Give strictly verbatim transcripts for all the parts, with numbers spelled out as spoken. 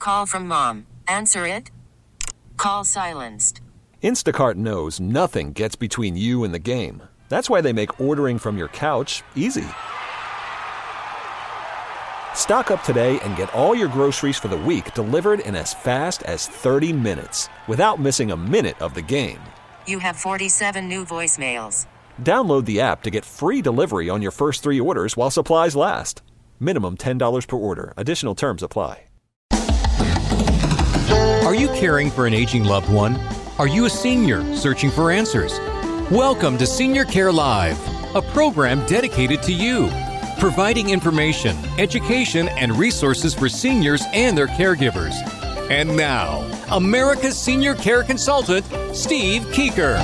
call from mom. Answer it. Call silenced. Instacart knows nothing gets between you and the game. That's why they make ordering from your couch easy. Stock up today and get all your groceries for the week delivered in as fast as thirty minutes without missing a minute of the game. You have forty-seven new voicemails. Download the app to get free delivery on your first three orders while supplies last. Minimum ten dollars per order. Additional terms apply. Are you caring for an aging loved one? Are you a senior searching for answers? Welcome to Senior Care Live, a program dedicated to you, providing information, education, and resources for seniors and their caregivers. And now, America's senior care consultant, Steve Keeker.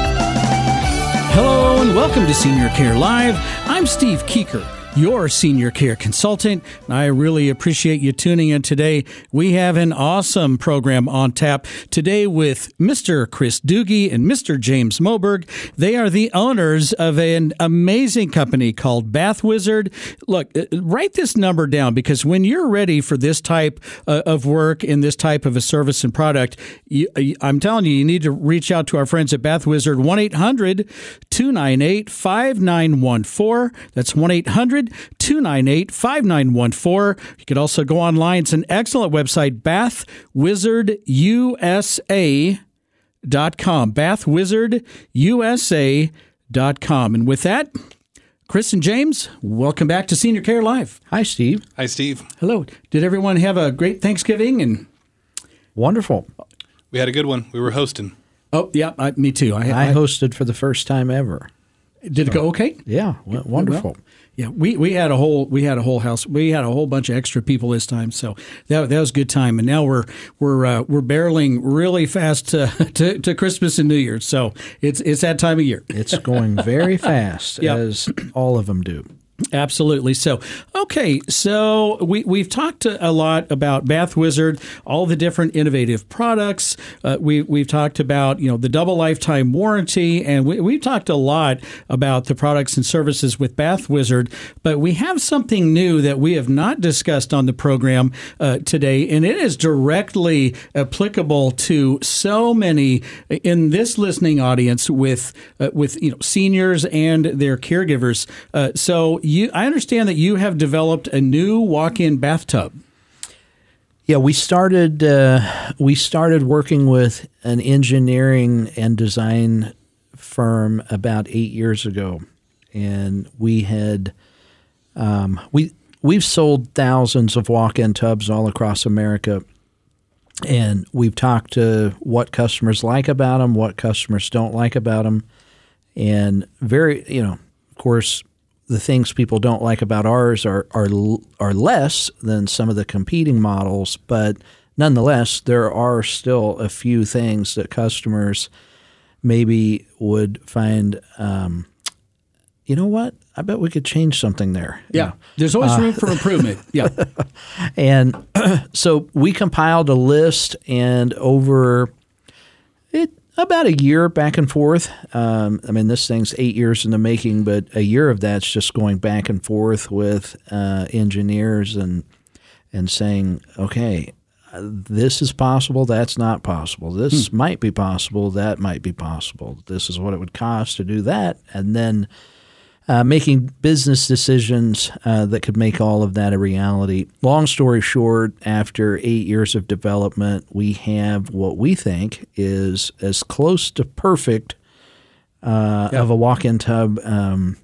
Hello and welcome to Senior Care Live. I'm Steve Keeker, your senior care consultant. I really appreciate you tuning in today. We have an awesome program on tap today with Mister Chris Doogie and Mister James Moberg. They are the owners of an amazing company called Bath Wizard. Look, write this number down, because when you're ready for this type of work and this type of a service and product, you, I'm telling you, you need to reach out to our friends at Bath Wizard, one eight hundred two nine eight five nine one four. That's one eight hundred two nine eight five nine one four. You could also go online. It's an excellent website, bath wizard u s a dot com. bath wizard u s a dot com. And with that, Chris and James, welcome back to Senior Care Live. Hi, Steve. Hi, Steve. Hello. Did everyone have a great Thanksgiving? And wonderful. We had a good one. We were hosting. Oh, yeah, I, me too. I, I hosted for the first time ever. Did so, it go okay? Yeah, wonderful. Well, yeah, we, we had a whole we had a whole house. We had a whole bunch of extra people this time, so that that was a good time. And now we're we're uh, we're barreling really fast to, to to Christmas and New Year's. So it's it's that time of year. It's going very fast, yep. As all of them do. Absolutely. So, okay. So we, we've talked a lot about Bath Wizard, all the different innovative products. Uh, we, we've talked about, you know, the double lifetime warranty, and we, we've talked a lot about the products and services with Bath Wizard, but we have something new that we have not discussed on the program uh, today, and it is directly applicable to so many in this listening audience with, uh, with, you know, seniors and their caregivers. Uh, so You, I understand that you have developed a new walk-in bathtub. Yeah, we started uh, we started working with an engineering and design firm about eight years ago, and we had um, we we've sold thousands of walk-in tubs all across America, and we've talked to what customers like about them, what customers don't like about them, and very you know, of course, the things people don't like about ours are, are are less than some of the competing models, but nonetheless, there are still a few things that customers maybe would find, um, you know what, I bet we could change something there. Yeah, know? There's always room uh, for improvement. Yeah. And so we compiled a list, and over it, about a year back and forth. Um, I mean, this thing's eight years in the making, but a year of that's just going back and forth with uh, engineers and and saying, okay, this is possible, that's not possible. This hmm. might be possible, that might be possible. This is what it would cost to do that. And then uh, making business decisions uh, that could make all of that a reality. Long story short, after eight years of development, we have what we think is as close to perfect uh, yeah. of a walk-in tub, um,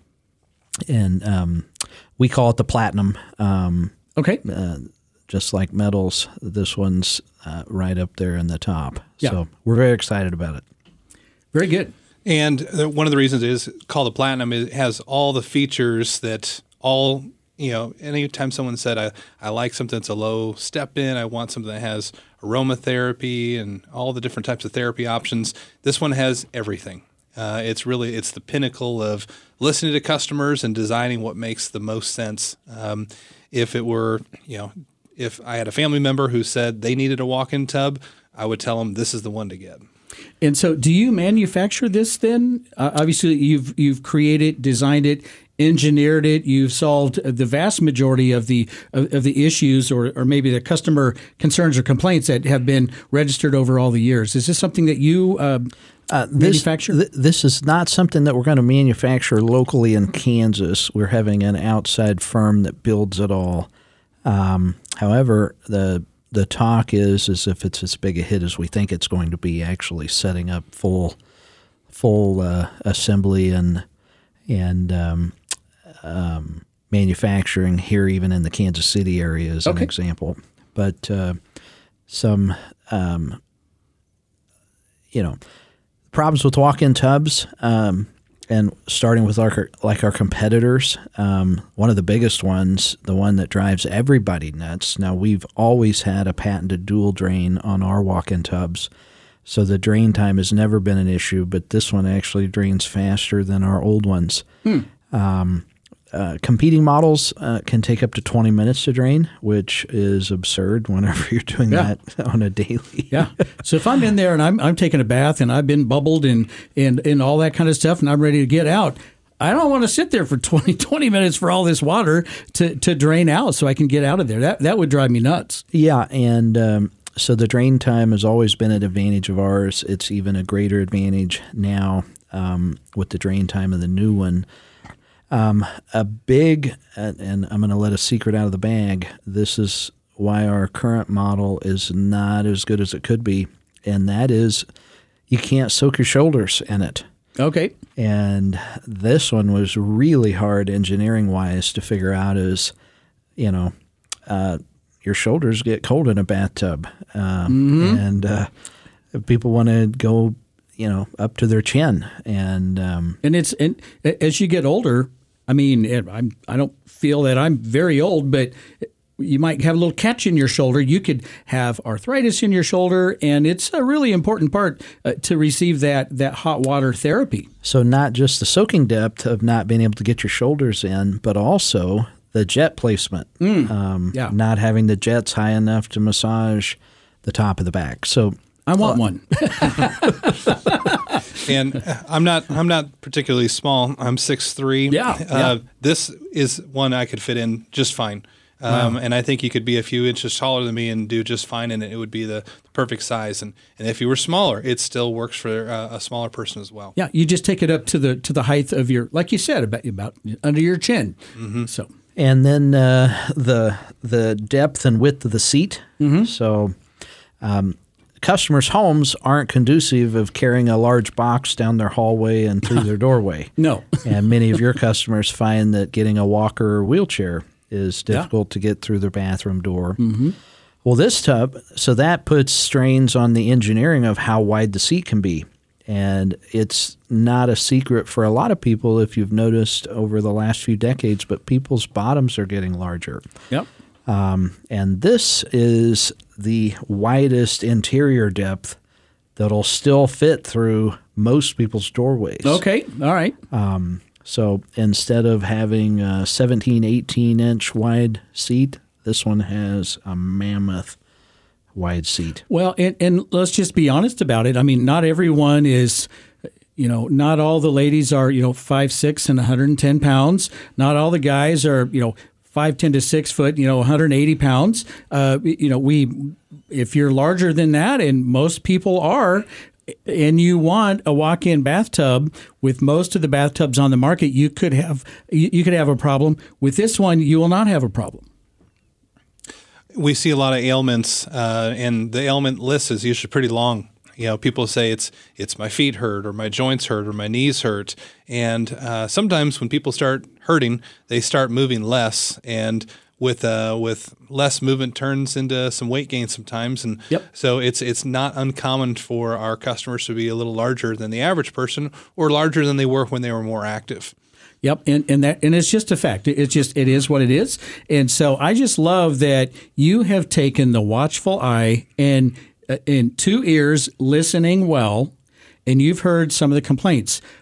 and um, we call it the Platinum. Um, okay. Uh, just like metals, this one's uh, right up there in the top. Yeah. So we're very excited about it. Very good. And one of the reasons it is called a Platinum is it has all the features that all, you know, anytime someone said, I, I like something that's a low step in, I want something that has aromatherapy and all the different types of therapy options, this one has everything. Uh, it's really, it's the pinnacle of listening to customers and designing what makes the most sense. Um, if it were, you know, if I had a family member who said they needed a walk-in tub, I would tell them this is the one to get. And so do you manufacture this then? Uh, obviously, you've you've created, designed it, engineered it. You've solved the vast majority of the of, of the issues, or or maybe the customer concerns or complaints that have been registered over all the years. Is this something that you uh, uh, this, manufacture? Th- this is not something that we're going to manufacture locally in Kansas. We're having an outside firm that builds it all. Um, however, the the talk is is if it's as big a hit as we think it's going to be, actually setting up full full uh, assembly and and um, um, manufacturing here, even in the Kansas City area, as okay. an example. But uh, some um, you know problems with walk-in tubs. Um, And starting with our, like our competitors, um, one of the biggest ones, the one that drives everybody nuts. Now, we've always had a patented dual drain on our walk-in tubs, so the drain time has never been an issue, but this one actually drains faster than our old ones. Hmm. Um, uh, competing models uh, can take up to twenty minutes to drain, which is absurd whenever you're doing yeah. that on a daily. yeah. So if I'm in there and I'm I'm taking a bath and I've been bubbled and, and, and all that kind of stuff and I'm ready to get out, I don't want to sit there for twenty, twenty minutes for all this water to, to drain out so I can get out of there. That that would drive me nuts. Yeah, and um, so the drain time has always been an advantage of ours. It's even a greater advantage now um, with the drain time of the new one. Um, a big, and, and I'm going to let a secret out of the bag, this is why our current model is not as good as it could be, and that is you can't soak your shoulders in it. Okay. And this one was really hard engineering-wise to figure out is, you know, uh, your shoulders get cold in a bathtub. Um, mm-hmm. And uh, people want to go, you know, up to their chin. And um, and it's and as you get older, I mean, I'm, I don't feel that I'm very old, but you might have a little catch in your shoulder. You could have arthritis in your shoulder, and it's a really important part uh, to receive that, that hot water therapy. So not just the soaking depth of not being able to get your shoulders in, but also the jet placement, mm, um, yeah. not having the jets high enough to massage the top of the back. So I want uh, one. And I'm not I'm not particularly small. I'm six three. Yeah, Uh, yeah. This is one I could fit in just fine. Um, wow. And I think you could be a few inches taller than me and do just fine, and it would be the, the perfect size. And, and if you were smaller, it still works for uh, a smaller person as well. Yeah, you just take it up to the to the height of your, like you said, about about under your chin. Mm-hmm. So and then uh, the the depth and width of the seat. Mm-hmm. So. Um, Customers' homes aren't conducive of carrying a large box down their hallway and through their doorway. No. And many of your customers find that getting a walker or wheelchair is difficult yeah. to get through their bathroom door. Mm-hmm. Well, this tub, so that puts strains on the engineering of how wide the seat can be. And it's not a secret for a lot of people, if you've noticed over the last few decades, but people's bottoms are getting larger. Yep. Um, and this is the widest interior depth that'll still fit through most people's doorways. Okay, all right. Um, so instead of having a seventeen, eighteen inch wide seat, this one has a mammoth wide seat. Well, and, and let's just be honest about it. I mean, not everyone is... You know, not all the ladies are, you know, five six and one hundred ten pounds. Not all the guys are, you know, five ten to six foot, you know, one hundred eighty pounds. Uh, you know, we, if you're larger than that, and most people are, and you want a walk-in bathtub, with most of the bathtubs on the market, you could have you, you could have a problem. With this one, you will not have a problem. We see a lot of ailments, uh, and the ailment list is usually pretty long. You know, people say it's it's my feet hurt or my joints hurt or my knees hurt. And uh, sometimes when people start hurting, they start moving less. And with uh, with less movement turns into some weight gain sometimes. And yep. so it's it's not uncommon for our customers to be a little larger than the average person or larger than they were when they were more active. Yep, and and that and it's just a fact. It's just it is what it is. And so I just love that you have taken the watchful eye and in two ears listening well, and you've heard some of the complaints.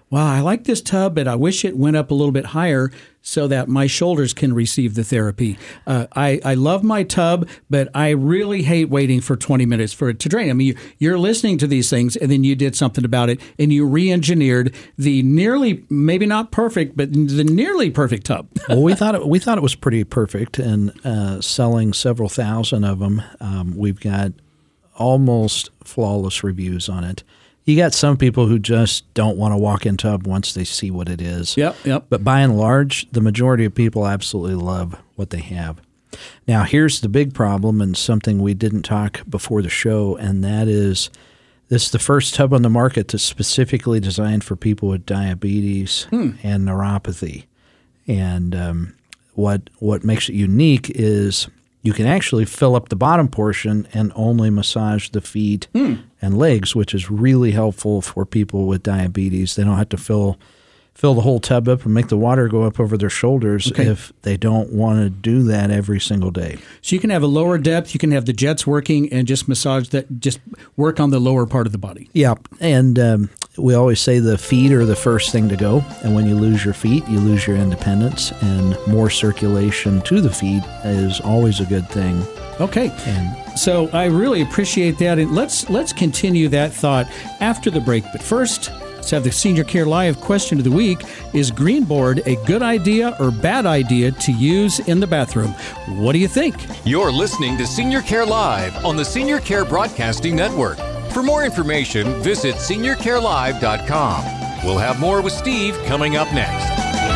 wow, I like this tub, but I wish it went up a little bit higher so that my shoulders can receive the therapy. Uh, I, I love my tub, but I really hate waiting for twenty minutes for it to drain. I mean, you, you're listening to these things, and then you did something about it, and you re-engineered the nearly, maybe not perfect, but the nearly perfect tub. Well, we thought it, we thought it was pretty perfect, and uh, selling several thousand of them. Um, we've got almost flawless reviews on it. You got some people who just don't want to walk in tub once they see what it is. Yep, yep. But by and large, the majority of people absolutely love what they have. Now, here's the big problem, and something we didn't talk before the show, and that is this is the first tub on the market that's specifically designed for people with diabetes hmm. and neuropathy. And um, what what makes it unique is you can actually fill up the bottom portion and only massage the feet hmm. and legs, which is really helpful for people with diabetes. They don't have to fill fill the whole tub up and make the water go up over their shoulders okay. if they don't want to do that every single day. So you can have a lower depth, you can have the jets working and just massage that, just work on the lower part of the body. Yeah, and um, we always say the feet are the first thing to go, and when you lose your feet, you lose your independence, and more circulation to the feet is always a good thing. Okay, and so I really appreciate that, and let's let's continue that thought after the break. But first, let's have the Senior Care Live question of the week. Is Greenboard a good idea or bad idea to use in the bathroom? What do you think? You're listening to Senior Care Live on the Senior Care Broadcasting Network. For more information, visit senior care live dot com. We'll have more with Steve coming up next.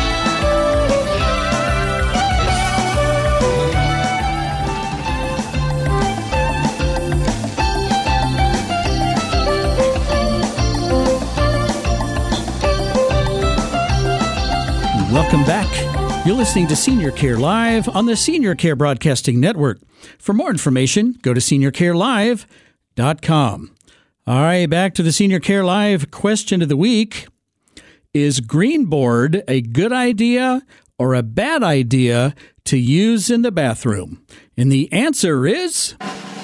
Welcome back. You're listening to Senior Care Live on the Senior Care Broadcasting Network. For more information, go to senior care live dot com. All right, back to the Senior Care Live question of the week. Is Greenboard a good idea or a bad idea to use in the bathroom? And the answer is...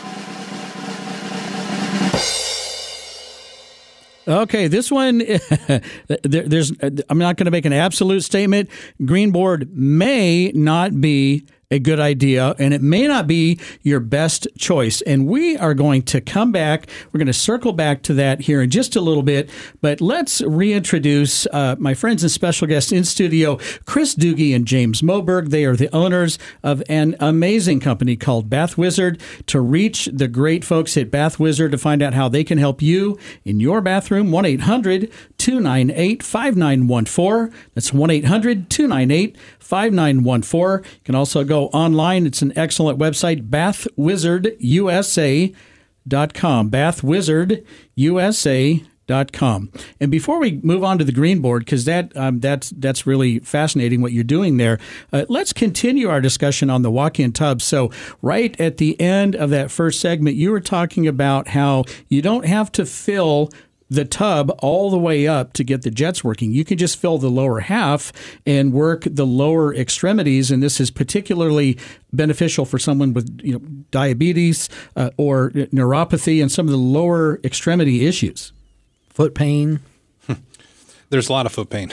Okay, this one, there, there's. I'm not going to make an absolute statement. Greenboard may not be a good idea, and it may not be your best choice. And we are going to come back. We're going to circle back to that here in just a little bit. But let's reintroduce uh, my friends and special guests in studio, Chris Doogie and James Moberg. They are the owners of an amazing company called Bath Wizard. To reach the great folks at Bath Wizard to find out how they can help you in your bathroom, one eight hundred two nine eight five nine one four. That's one eight hundred two nine eight five nine one four. You can also go online. It's an excellent website, bath wizard u s a dot com. bath wizard u s a dot com. And before we move on to the Greenboard, because that um, that's that's really fascinating what you're doing there, uh, let's continue our discussion on the walk-in tub. So right at the end of that first segment, you were talking about how you don't have to fill the tub all the way up to get the jets working. You can just fill the lower half and work the lower extremities, and this is particularly beneficial for someone with you know diabetes uh, or neuropathy and some of the lower extremity issues. Foot pain. There's a lot of foot pain.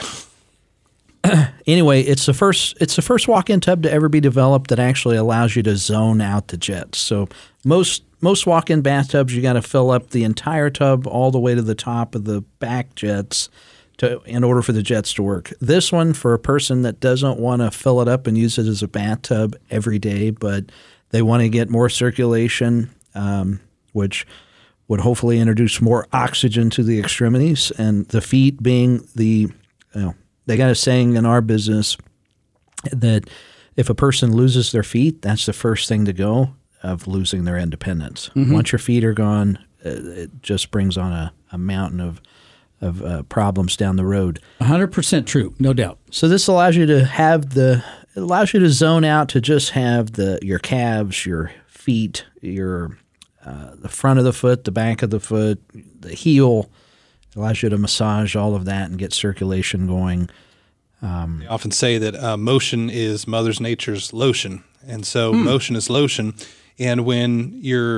Anyway, it's the first it's the first walk-in tub to ever be developed that actually allows you to zone out the jets. So most most walk-in bathtubs, you got to fill up the entire tub all the way to the top of the back jets to in order for the jets to work. This one, for a person that doesn't want to fill it up and use it as a bathtub every day, but they want to get more circulation, um, which would hopefully introduce more oxygen to the extremities, and the feet being the, you know, they got a saying in our business that if a person loses their feet, that's the first thing to go of losing their independence. Mm-hmm. Once your feet are gone, uh, it just brings on a, a mountain of of uh, problems down the road. one hundred percent true, no doubt. So this allows you to have the it allows you to zone out to just have the your calves, your feet, your uh, the front of the foot, the back of the foot, the heel. It allows you to massage all of that and get circulation going. Um, they often say that uh, motion is Mother Nature's lotion, and so hmm. motion is lotion. And when your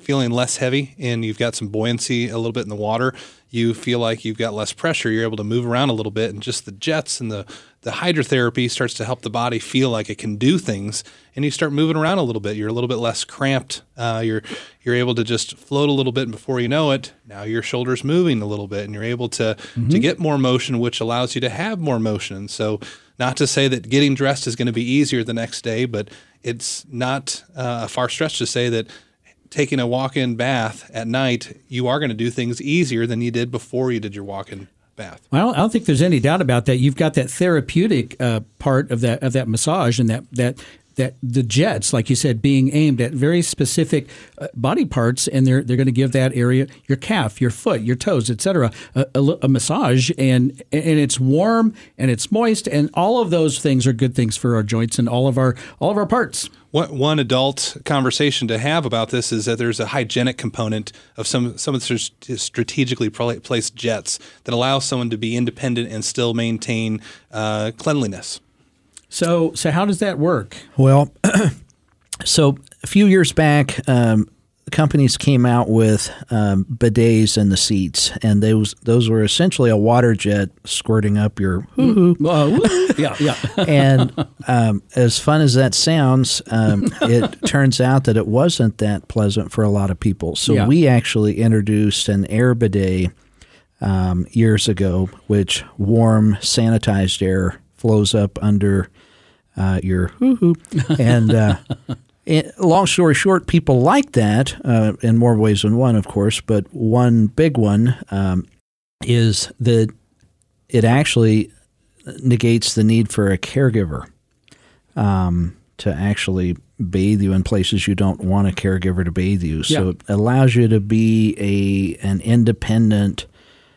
feeling less heavy and you've got some buoyancy a little bit in the water. You feel like you've got less pressure. You're able to move around a little bit, and just the jets and the, the hydrotherapy starts to help the body feel like it can do things, and you start moving around a little bit. You're a little bit less cramped. Uh, you're you're able to just float a little bit, and before you know it, now your shoulder's moving a little bit, and you're able to mm-hmm. to get more motion, which allows you to have more motion. So not to say that getting dressed is going to be easier the next day, but it's not uh, a far stretch to say that taking a walk-in bath at night, you are going to do things easier than you did before you did your walk-in bath. Well, I don't think there's any doubt about that. You've got that therapeutic uh, part of that of that massage, and that that that the jets, like you said, being aimed at very specific uh, body parts, and they're they're going to give that area, your calf, your foot, your toes, et cetera, a, a, a massage, and and it's warm and it's moist, and all of those things are good things for our joints and all of our all of our parts. One, one adult conversation to have about this is that there's a hygienic component of some some of the strategically placed jets that allow someone to be independent and still maintain uh, cleanliness. So, so how does that work? Well, so a few years back, um, companies came out with um, bidets in the seats, and those those were essentially a water jet squirting up your hoo-hoo. Uh, yeah, yeah. And um, as fun as that sounds, um, it turns out that it wasn't that pleasant for a lot of people. So Yeah. we actually introduced an air bidet um, years ago, which warm, sanitized air flows up under uh, your hoo-hoo. And uh, it, long story short, people like that uh, in more ways than one, of course. But one big one um, is that it actually negates the need for a caregiver um, to actually bathe you in places you don't want a caregiver to bathe you. So Yeah. it allows you to be a an independent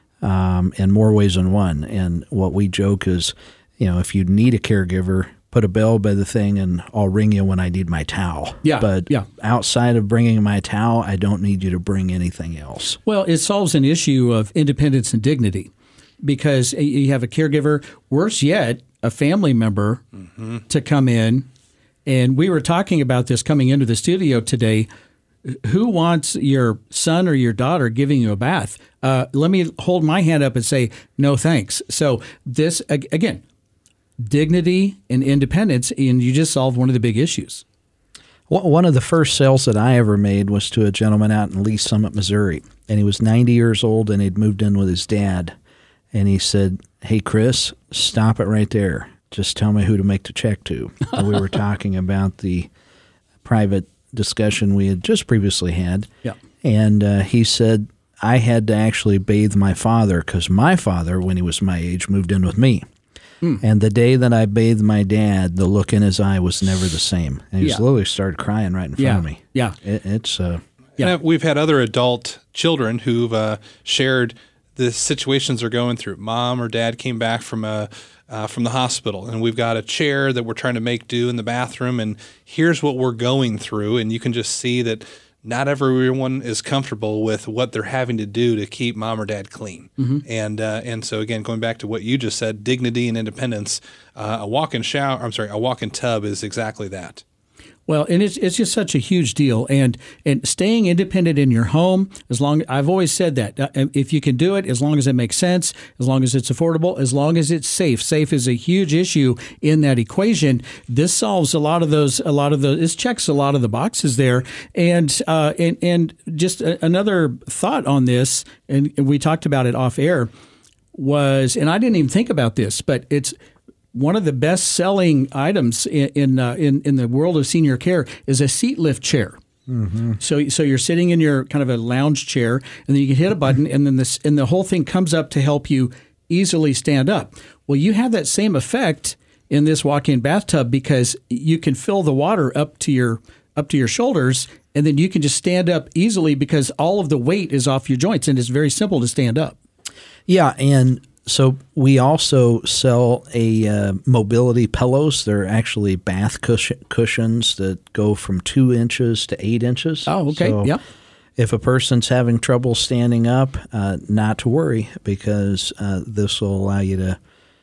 um, in more ways than one. And what we joke is, you know, if you need a caregiver, put a bell by the thing and I'll ring you when I need my towel. Yeah, But yeah. outside of bringing my towel, I don't need you to bring anything else. Well, it solves an issue of independence and dignity, because you have a caregiver, worse yet, a family member mm-hmm. to come in. And we were talking about this coming into the studio today. Who wants your son or your daughter giving you a bath? Uh, let me hold my hand up and say, no, thanks. So this, again, dignity and independence, and you just solved one of the big issues. One of the first sales that I ever made was to a gentleman out in Lee Summit, Missouri. And he was ninety years old, and he'd moved in with his dad. And he said, hey, Chris, stop it right there. Just tell me who to make the check to. And we were talking about the private discussion we had just previously had. Yeah. And uh, he said, I had to actually bathe my father because my father, when he was my age, moved in with me. Mm. And the day that I bathed my dad, the look in his eye was never the same. And he Yeah. just literally started crying right in front Yeah. of me. Yeah. It, it's... Uh, Yeah. And we've had other adult children who've uh, shared the situations they're going through. Mom or dad came back from a uh, from the hospital, and we've got a chair that we're trying to make do in the bathroom, and here's what we're going through. And you can just see that not everyone is comfortable with what they're having to do to keep mom or dad clean. Mm-hmm. And uh, and so again, going back to what you just said, dignity and independence. Uh, a walk-in shower, I'm sorry, a walk-in tub is exactly that. Well, and it's it's just such a huge deal, and and staying independent in your home, as long I've always said that uh, if you can do it, as long as it makes sense, as long as it's affordable, as long as it's safe. Safe is a huge issue in that equation. This solves a lot of those. A lot of those. This checks a lot of the boxes there, and uh, and and just a, another thought on this, and, and we talked about it off air, was, and I didn't even think about this, but it's. One of the best-selling items in in, uh, in in the world of senior care is a seat lift chair. Mm-hmm. So so you're sitting in your kind of a lounge chair, and then you can hit a button, and then this and the whole thing comes up to help you easily stand up. Well, you have that same effect in this walk-in bathtub because you can fill the water up to your up to your shoulders, and then you can just stand up easily because all of the weight is off your joints, and it's very simple to stand up. Yeah, and so we also sell a uh, mobility pillows. They're actually bath cushion, cushions that go from two inches to eight inches. Oh, okay. So yep. If a person's having trouble standing up, uh, not to worry because uh, this will allow you to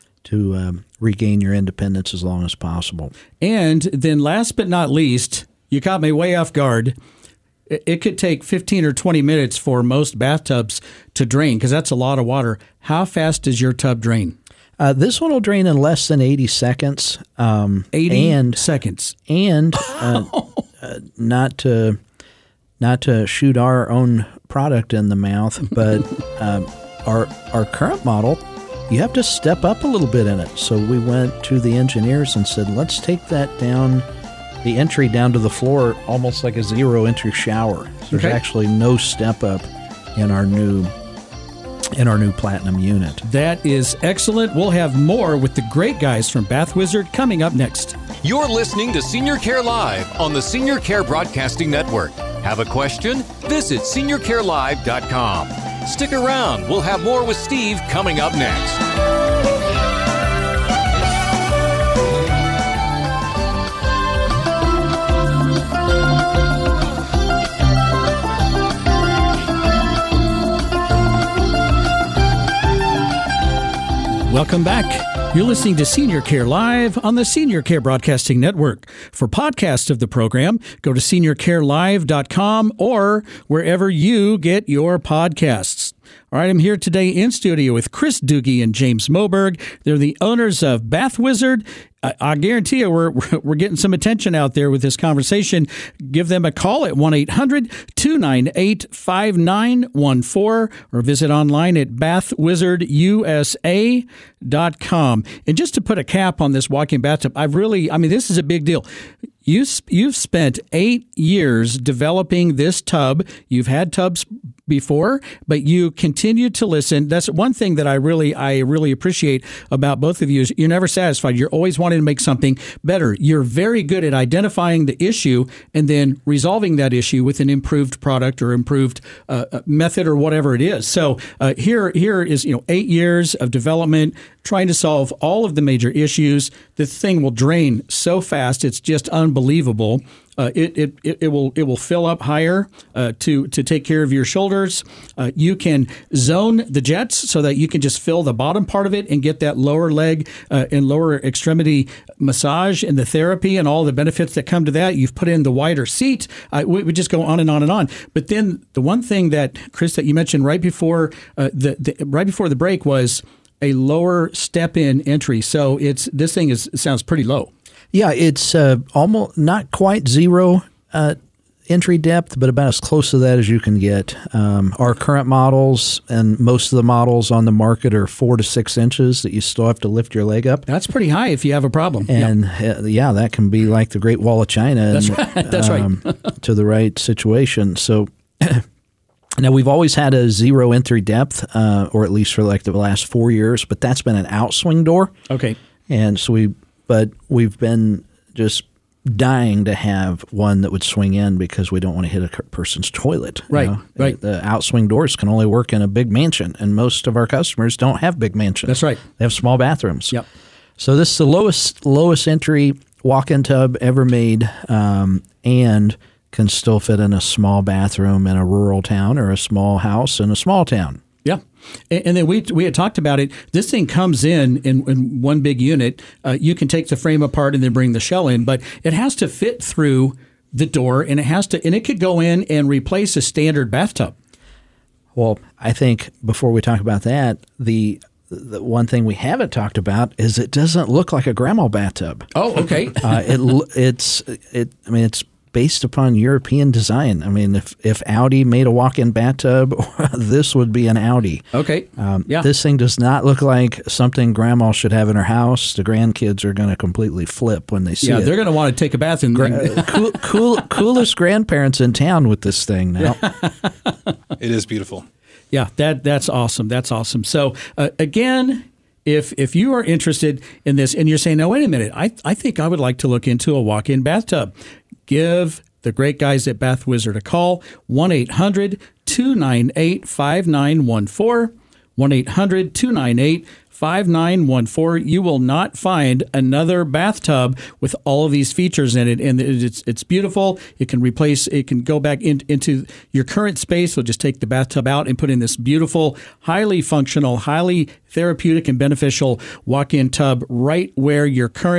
to um, regain your independence as long as possible. And then last but not least, you caught me way off guard. it, it could take fifteen or twenty minutes for most bathtubs to drain because that's a lot of water. How fast does your tub drain? Uh, this one will drain in less than eighty seconds. Um, eighty and, seconds. And uh, uh, not to not to shoot our own product in the mouth, but um, our our current model, you have to step up a little bit in it. So we went to the engineers and said, let's take that down, the entry down to the floor, almost like a zero entry shower. So there's Okay. actually no step up in our new in our new Platinum unit. That is excellent. We'll have more with the great guys from Bath Wizard coming up next. You're listening to Senior Care Live on the Senior Care Broadcasting Network. Have a question? Visit senior care live dot com. Stick around. We'll have more with Steve coming up next. Welcome back. You're listening to Senior Care Live on the Senior Care Broadcasting Network. For podcasts of the program, go to senior care live dot com or wherever you get your podcasts. All right, I'm here today in studio with Chris Doogie and James Moberg. They're the owners of Bath Wizard. I, I guarantee you we're, we're getting some attention out there with this conversation. Give them a call at one eight hundred two nine eight five nine one four or visit online at bath wizard u s a dot com. And just to put a cap on this walk-in bathtub, I've really, I mean, this is a big deal. You, you've spent eight years developing this tub. You've had tubs before, but you continue to listen. That's one thing that I really, I really appreciate about both of you is you're never satisfied. You're always wanting to make something better. You're very good at identifying the issue and then resolving that issue with an improved product or improved uh, method or whatever it is. So uh, here, here is, you know, eight years of development, trying to solve all of the major issues. The thing will drain so fast. It's just unbelievable. Uh, it, it it it will it will fill up higher uh, to to take care of your shoulders. Uh, you can zone the jets so that you can just fill the bottom part of it and get that lower leg uh, and lower extremity massage and the therapy and all the benefits that come to that. You've put in the wider seat. Uh, we, we just go on and on and on. But then the one thing that Chris that you mentioned right before uh, the, the right before the break was a lower step in entry. So it's this thing is sounds pretty low. Yeah, it's uh, almost not quite zero uh, entry depth, but about as close to that as you can get. Um, our current models and most of the models on the market are four to six inches that you still have to lift your leg up. That's pretty high if you have a problem. And yeah, uh, yeah that can be like the Great Wall of China. That's and, right. That's um, right. to the right situation. So now we've always had a zero entry depth, uh, or at least for like the last four years, but that's been an outswing door. Okay. And so we, but we've been just dying to have one that would swing in because we don't want to hit a person's toilet. you Right, know? right. The outswing doors can only work in a big mansion, and most of our customers don't have big mansions. That's right. They have small bathrooms. Yep. So this is the lowest lowest entry walk-in tub ever made, um, and can still fit in a small bathroom in a rural town or a small house in a small town. Yeah. And, and then we we had talked about it. This thing comes in in, in one big unit. Uh, you can take the frame apart and then bring the shell in, but it has to fit through the door, and it has to, and it could go in and replace a standard bathtub. Well, I think before we talk about that, the the one thing we haven't talked about is it doesn't look like a grandma bathtub. Oh, okay. uh, it it's it. I mean, it's based upon European design. I mean, if if Audi made a walk-in bathtub, this would be an Audi. Okay. Um, yeah. This thing does not look like something grandma should have in her house. The grandkids are going to completely flip when they see yeah, it. they're going to want to take a bath in Uh, cool, cool, coolest grandparents in town with this thing now. It is beautiful. Yeah, that that's awesome. That's awesome. So uh, again, if if you are interested in this and you're saying, no, wait a minute, I I think I would like to look into a walk-in bathtub, give the great guys at Bath Wizard a call, one eight hundred two nine eight five nine one four, one eight hundred two nine eight five nine one four. You will not find another bathtub with all of these features in it, and it's it's beautiful. It can replace, it can go back in, into your current space. So just take the bathtub out and put in this beautiful, highly functional, highly therapeutic and beneficial walk-in tub right where your current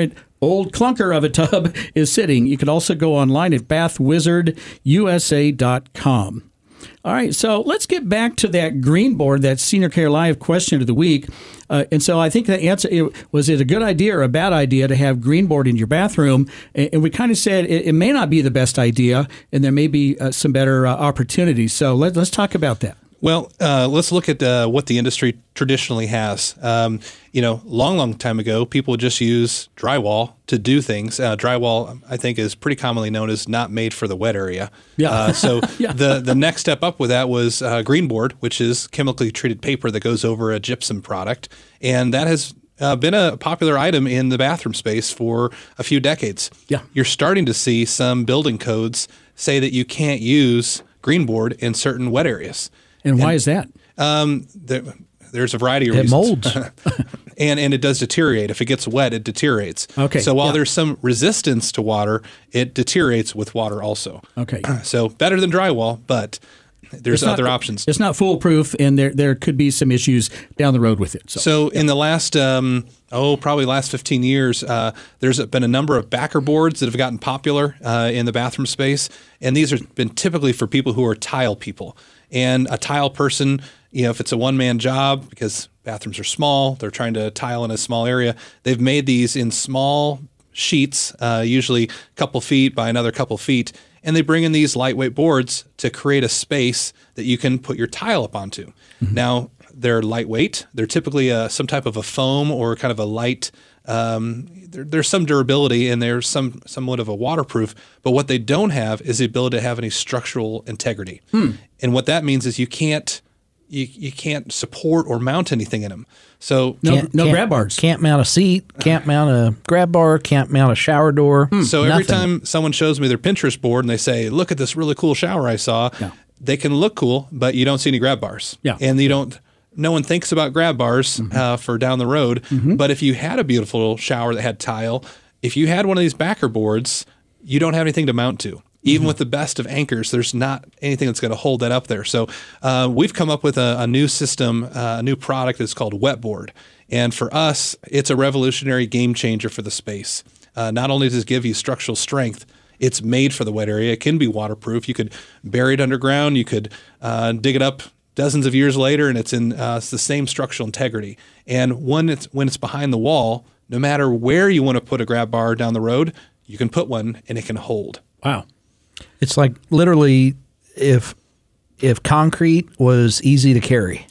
old clunker of a tub is sitting. You can also go online at bath wizard u s a dot com. All right, so let's get back to that green board, that Senior Care Live question of the week. Uh, and so I think the answer, was it a good idea or a bad idea to have green board in your bathroom? And, and we kind of said it, it may not be the best idea, and there may be uh, some better uh, opportunities. So let, let's talk about that. Well, uh, let's look at uh, what the industry traditionally has. Um, you know, long, long time ago, people would just use drywall to do things. Uh, drywall, I think, is pretty commonly known as not made for the wet area. Yeah. Uh, so yeah. the the next step up with that was uh, green board, which is chemically treated paper that goes over a gypsum product, and that has uh, been a popular item in the bathroom space for a few decades. Yeah. You're starting to see some building codes say that you can't use green board in certain wet areas. And why is that? Um, there, there's a variety of It reasons. molds. and and it does deteriorate. If it gets wet, it deteriorates. Okay, So while yeah. there's some resistance to water, it deteriorates with water also. Okay. So better than drywall, but there's It's other not, options. It's not foolproof, and there there could be some issues down the road with it. So, So in the last, um, oh, probably last fifteen years, uh, there's been a number of backer boards that have gotten popular uh, in the bathroom space. And these have been typically for people who are tile people. And a tile person, you know, if it's a one-man job, because bathrooms are small, they're trying to tile in a small area, they've made these in small sheets, uh, usually a couple feet by another couple feet, and they bring in these lightweight boards to create a space that you can put your tile up onto. Mm-hmm. Now, they're lightweight. They're typically uh, some type of a foam or kind of a light. Um, there, there's some durability and there's some somewhat of a waterproof, but what they don't have is the ability to have any structural integrity. Hmm. And what that means is you can't you you can't support or mount anything in them. So no, Can't- no can't- grab bars. Can't mount a seat, can't mount a grab bar, can't mount a shower door. So every Nothing. time someone shows me their Pinterest board and they say, "Look at this really cool shower I saw," Yeah. they can look cool, but you don't see any grab bars. Yeah. And you don't. No one thinks about grab bars Mm-hmm. uh, for down the road. Mm-hmm. But if you had a beautiful shower that had tile, if you had one of these backer boards, you don't have anything to mount to. Even Mm-hmm. with the best of anchors, there's not anything that's going to hold that up there. So uh, we've come up with a, a new system, uh, a new product that's called Wetboard. And for us, it's a revolutionary game changer for the space. Uh, not only does it give you structural strength, it's made for the wet area. It can be waterproof. You could bury it underground. You could uh, dig it up dozens of years later, and it's in uh, it's the same structural integrity. And when it's when it's behind the wall, no matter where you want to put a grab bar down the road, you can put one, and it can hold. Wow. It's like literally if if concrete was easy to carry.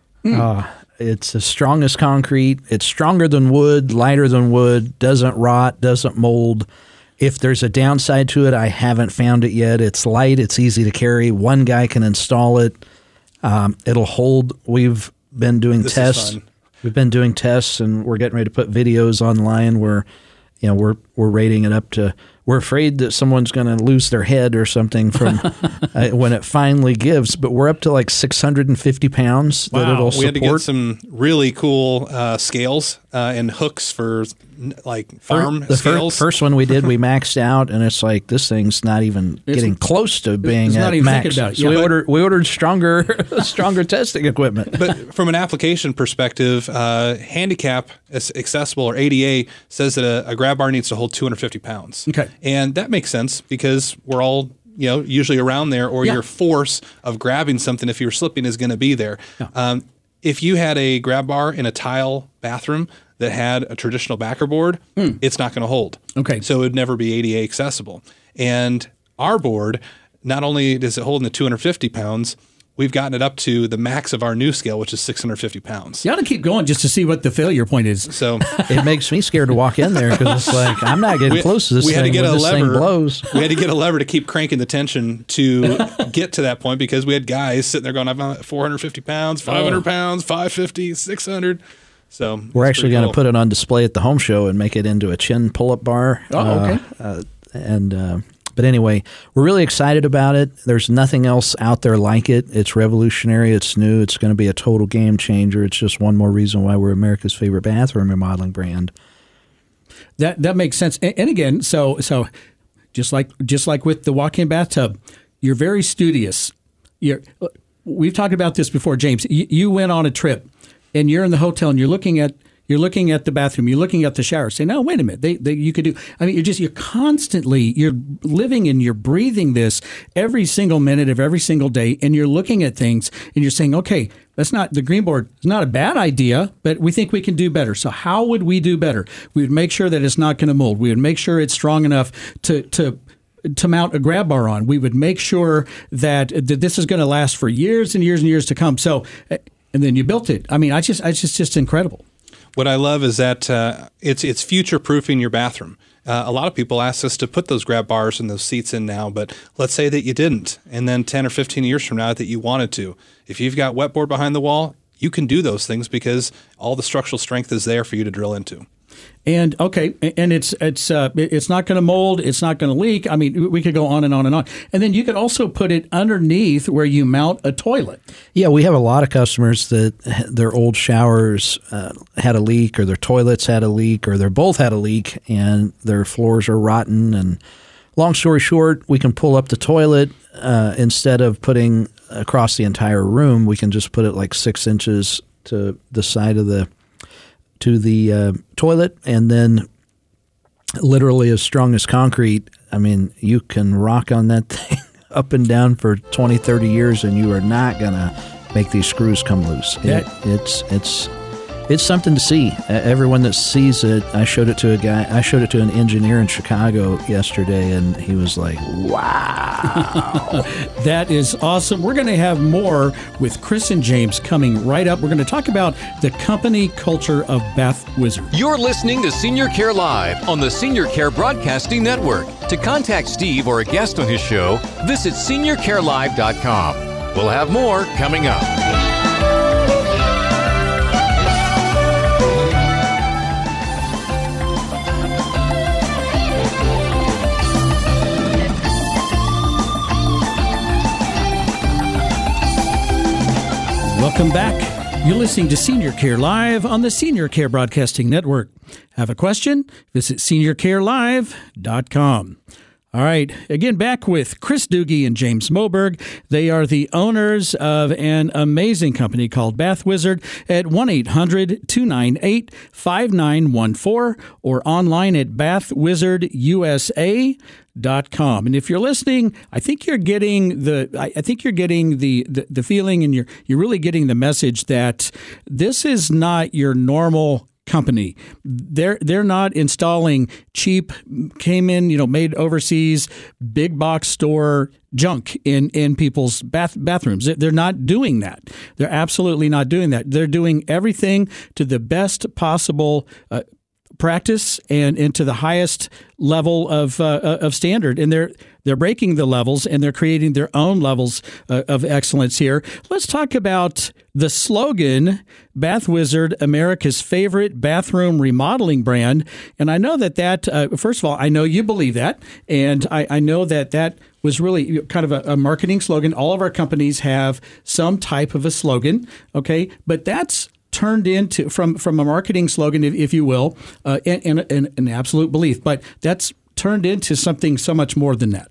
uh, it's the strongest concrete. It's stronger than wood, lighter than wood, doesn't rot, doesn't mold. If there's a downside to it, I haven't found it yet. It's light. It's easy to carry. One guy can install it. Um, it'll hold. We've been doing This is tests. fun. We've been doing tests, and we're getting ready to put videos online where, you know, we're we're rating it up to. We're afraid that someone's going to lose their head or something from uh, when it finally gives. But we're up to like six hundred fifty pounds that Wow. it'll We support. had to get some really cool uh, scales uh, and hooks for n- like farm the fir- scales. first one we did, we maxed out, and it's like this thing's not even It's- getting close to being it's at not even max. thinking about it. So Yeah, we but- ordered we ordered stronger stronger testing equipment. But from an application perspective, uh, handicap as- accessible or A D A says that a, a grab bar needs to hold two hundred fifty pounds. Okay. And that makes sense because we're all, you know, usually around there, or Yeah. your force of grabbing something if you're slipping is going to be there. Um, if you had a grab bar in a tile bathroom that had a traditional backer board, it's not going to hold. Okay. So it would never be A D A accessible. And our board, not only does it hold in the two hundred fifty pounds, we've gotten it up to the max of our new scale, which is six hundred fifty pounds. You ought to keep going just to see what the failure point is. So It makes me scared to walk in there because it's like I'm not getting we, close to this we thing had to get when a this thing lever. blows. We had to get a lever to keep cranking the tension to get to that point because we had guys sitting there going, I'm at four hundred fifty pounds, five hundred pounds, five fifty, six hundred. So We're it's actually pretty going to cool. put it on display at the home show and make it into a chin pull-up bar. Oh, okay. Uh, uh, and uh, but anyway, we're really excited about it. There's nothing else out there like it. It's revolutionary. It's new. It's going to be a total game changer. It's just one more reason why we're America's favorite bathroom remodeling brand. That that makes sense. And, and again, so so just like just like with the walk-in bathtub, you're very studious. You're we've talked about this before, James. You, you went on a trip and you're in the hotel and you're looking at You're looking at the bathroom. You're looking at the shower. Say, no, wait a minute. They, they, you could do. I mean, you're just you're constantly you're living and you're breathing this every single minute of every single day, and you're looking at things and you're saying, okay, that's not the green board. It's not a bad idea, but we think we can do better. So how would we do better? We would make sure that it's not going to mold. We would make sure it's strong enough to to. to mount a grab bar on. We would make sure that, that this is going to last for years and years and years to come. So, and then you built it. I mean, I just, I just, just incredible. What I love is that uh, it's it's future proofing your bathroom. Uh, a lot of people ask us to put those grab bars and those seats in now, but let's say that you didn't, and then ten or fifteen years from now that you wanted to. If you've got wetboard behind the wall, you can do those things because all the structural strength is there for you to drill into. And okay, and it's it's uh, it's not going to mold, it's not going to leak. I mean, we could go on and on and on. And then you could also put it underneath where you mount a toilet. Yeah, we have a lot of customers that their old showers uh, had a leak, or their toilets had a leak, or they both had a leak, and their floors are rotten. And long story short, we can pull up the toilet uh, instead of putting across the entire room. We can just put it like six inches to the side of the to the uh, toilet, and then literally as strong as concrete. I mean, you can rock on that thing up and down for twenty, thirty years, and you are not going to make these screws come loose. It, it's it's it's something to see. Uh, everyone that sees it, I showed it to a guy, I showed it to an engineer in Chicago yesterday, and he was like, wow. That is awesome. We're going to have more with Chris and James coming right up. We're going to talk about the company culture of Bath Wizard. You're listening to Senior Care Live on the Senior Care Broadcasting Network. To contact Steve or a guest on his show, visit senior care live dot com. We'll have more coming up. Welcome back. You're listening to Senior Care Live on the Senior Care Broadcasting Network. Have a question? Visit senior care live dot com. All right. Again, back with Chris Doogie and James Moberg. They are the owners of an amazing company called Bath Wizard at one eight hundred two nine eight five nine one four or online at bath wizard u s a dot com. And if you're listening, I think you're getting the I think you're getting the, the, the feeling, and you're you're really getting the message that this is not your normal company. They're they're not installing cheap, came in, you know, made overseas, big box store junk in, in people's bath bathrooms. They're not doing that. They're absolutely not doing that. They're doing everything to the best possible uh, practice and into the highest level of uh, of standard, and they're they're breaking the levels, and they're creating their own levels uh, of excellence here. Let's talk about the slogan, Bath Wizard, America's favorite bathroom remodeling brand. And I know that that, uh, first of all, I know you believe that, and I, I know that that was really kind of a, a marketing slogan. All of our companies have some type of a slogan, okay? But that's turned into, from, from a marketing slogan, if, if you will, uh, and, and, and an absolute belief. But that's turned into something so much more than that.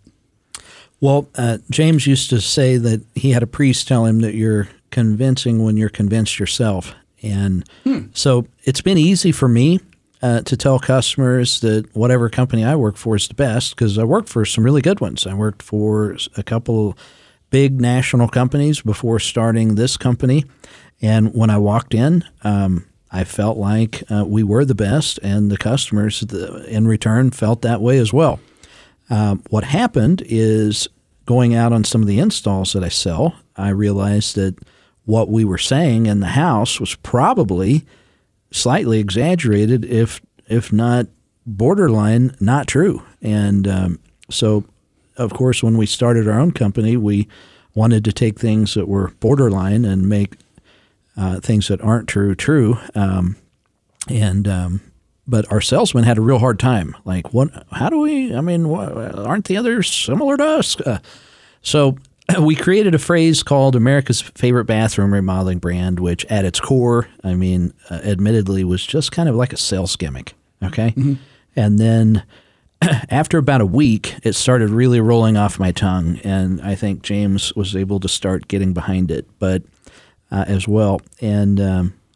Well, uh, James used to say that he had a priest tell him that you're convincing when you're convinced yourself. And hmm. so it's been easy for me uh, to tell customers that whatever company I work for is the best, because I worked for some really good ones. I worked for a couple big national companies before starting this company. And when I walked in, um, I felt like uh, we were the best, and the customers the, in return felt that way as well. Um, what happened is, going out on some of the installs that I sell, I realized that what we were saying in the house was probably slightly exaggerated, if if not borderline not true. And um, so, of course, when we started our own company, we wanted to take things that were borderline and make uh, things that aren't true true. Um, and um, but our salesmen had a real hard time. Like, what? How do we? I mean, what, aren't the others similar to us? Uh, so we created a phrase called America's favorite bathroom remodeling brand, which at its core, I mean, uh, admittedly, was just kind of like a sales gimmick. Okay, mm-hmm. And then after about a week, it started really rolling off my tongue, and I think James was able to start getting behind it, but uh, as well. And um,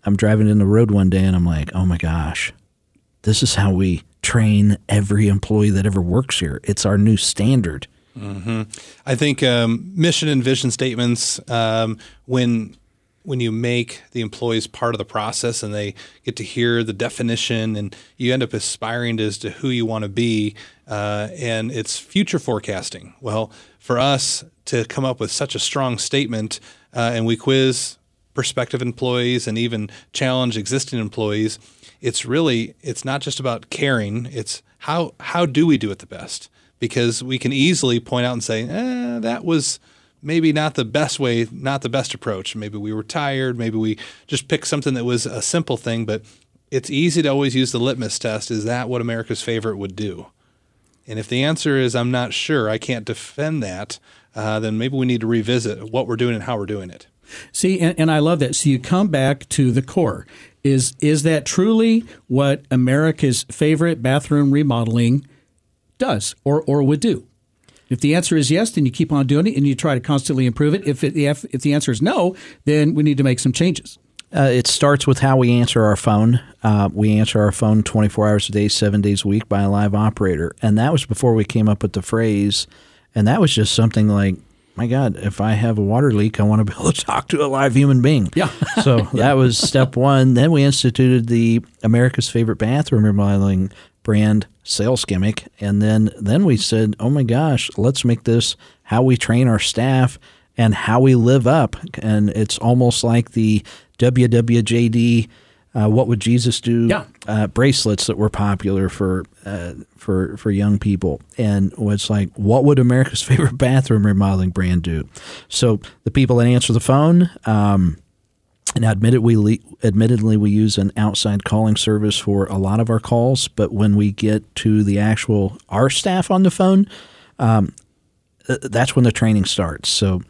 I'm driving in the road one day and I'm like, oh my gosh, this is how we train every employee that ever works here. It's our new standard. Mm-hmm. I think um, mission and vision statements, um, when when you make the employees part of the process and they get to hear the definition and you end up aspiring as to who you want to be, uh, and it's future forecasting. Well, for us to come up with such a strong statement, uh, and we quiz prospective employees and even challenge existing employees, it's really, it's not just about caring, it's how how do we do it the best? Because we can easily point out and say, eh, that was maybe not the best way, not the best approach. Maybe we were tired. Maybe we just picked something that was a simple thing. But it's easy to always use the litmus test. Is that what America's Favorite would do? And if the answer is, I'm not sure, I can't defend that, uh, then maybe we need to revisit what we're doing and how we're doing it. See, and, and I love that. So you come back to the core. Is is that truly what America's Favorite bathroom remodeling does or, or would do? If the answer is yes, then you keep on doing it and you try to constantly improve it. If it, if, if the answer is no, then we need to make some changes. Uh, it starts with how we answer our phone. Uh, we answer our phone twenty-four hours a day, seven days a week by a live operator. And that was before we came up with the phrase. And that was just something like, my God, if I have a water leak, I want to be able to talk to a live human being. Yeah. So yeah. That was step one. Then we instituted the America's Favorite bathroom remodeling brand sales gimmick. And then, then we said, oh my gosh, let's make this how we train our staff and how we live up. And it's almost like the W W J D, uh, What Would Jesus Do? Yeah. Uh, bracelets that were popular for uh, for for young people. And it's like, what would America's Favorite bathroom remodeling brand do? So the people that answer the phone, um, and admittedly, we, admittedly, we use an outside calling service for a lot of our calls. But when we get to the actual our staff on the phone, um, that's when the training starts. So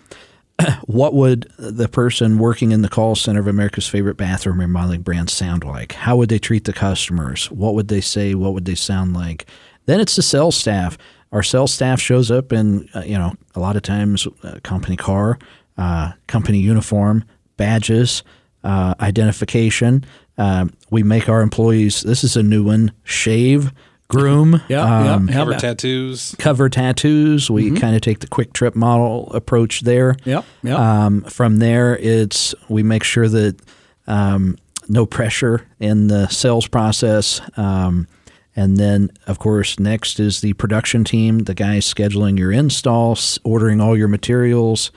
what would the person working in the call center of America's Favorite bathroom remodeling brand sound like? How would they treat the customers? What would they say? What would they sound like? Then it's the sales staff. Our sales staff shows up in, uh, you know, a lot of times a company car, uh, company uniform, badges, uh, identification. Uh, we make our employees, this is a new one, shave, groom, yeah, um, yeah. Cover tattoos. Cover tattoos. We mm-hmm. kind of take the quick trip model approach there. Yep, yep. Um, from there, it's we make sure that um, no pressure in the sales process. Um, and then, of course, next is the production team, the guys scheduling your installs, ordering all your materials.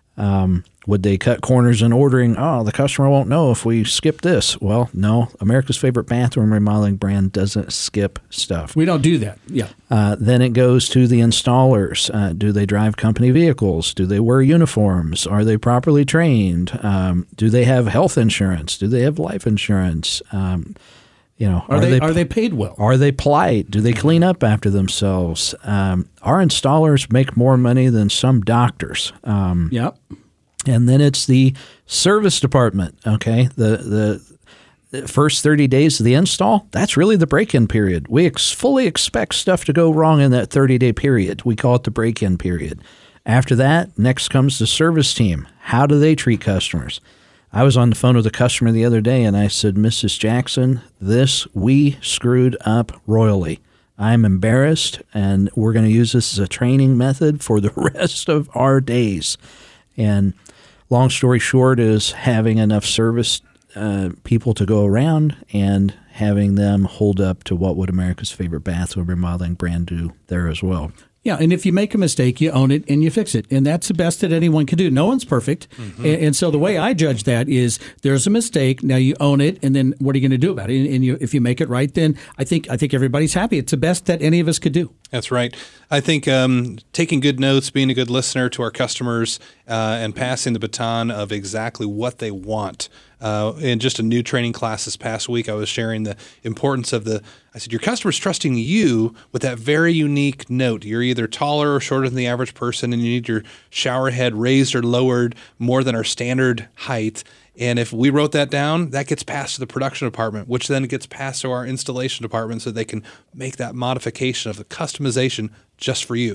Um, would they cut corners in ordering? Oh, the customer won't know if we skip this. Well, no. America's Favorite bathroom remodeling brand doesn't skip stuff. We don't do that. Yeah. Uh, then it goes to the installers. Uh, do they drive company vehicles? Do they wear uniforms? Are they properly trained? Um, do they have health insurance? Do they have life insurance? Um, you know, are, are they, they are they paid well? Are they polite? Do they clean up after themselves? Um, our installers make more money than some doctors. Um, yep. And then it's the service department, okay? The the first thirty days of the install, that's really the break-in period. We ex- fully expect stuff to go wrong in that thirty-day period. We call it the break-in period. After that, next comes the service team. How do they treat customers? I was on the phone with a customer the other day, and I said, Missus Jackson, this, we screwed up royally. I'm embarrassed, and we're going to use this as a training method for the rest of our days. And long story short is having enough service uh, people to go around and having them hold up to what would America's Favorite bathroom remodeling brand do there as well. Yeah, and if you make a mistake, you own it and you fix it. And that's the best that anyone can do. No one's perfect. Mm-hmm. And, and so the way I judge that is there's a mistake, now you own it, and then what are you going to do about it? And, and you, if you make it right, then I think I think everybody's happy. It's the best that any of us could do. That's right. I think um, taking good notes, being a good listener to our customers, uh, and passing the baton of exactly what they want. Uh, in just a new training class this past week, I was sharing the importance of the, I said, your customer's trusting you with that very unique note. You're either taller or shorter than the average person, and you need your shower head raised or lowered more than our standard height. And if we wrote that down, that gets passed to the production department, which then gets passed to our installation department so they can make that modification of the customization just for you.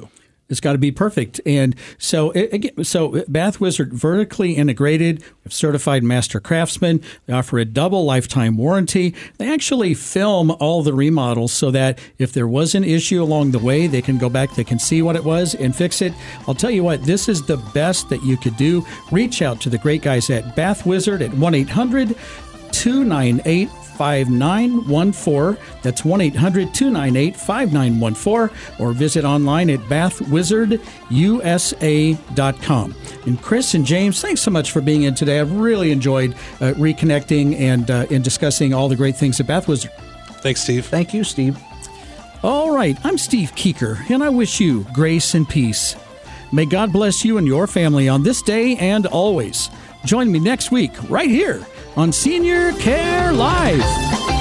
It's got to be perfect. And so, it, again, so Bath Wizard, vertically integrated, certified master craftsmen. They offer a double lifetime warranty. They actually film all the remodels so that if there was an issue along the way, they can go back, they can see what it was and fix it. I'll tell you what, this is the best that you could do. Reach out to the great guys at Bath Wizard at one eight hundred two nine eight five nine one four. That's one eight hundred two nine eight five nine one four, or visit online at bath wizard u s a dot com. And Chris and James, thanks so much for being in today. I've really enjoyed uh, reconnecting and, uh, and discussing all the great things at Bath Wizard. Thanks, Steve. Thank you, Steve. All right, I'm Steve Keeker, and I wish you grace and peace. May God bless you and your family on this day and always. Join me next week right here on Senior Care Live.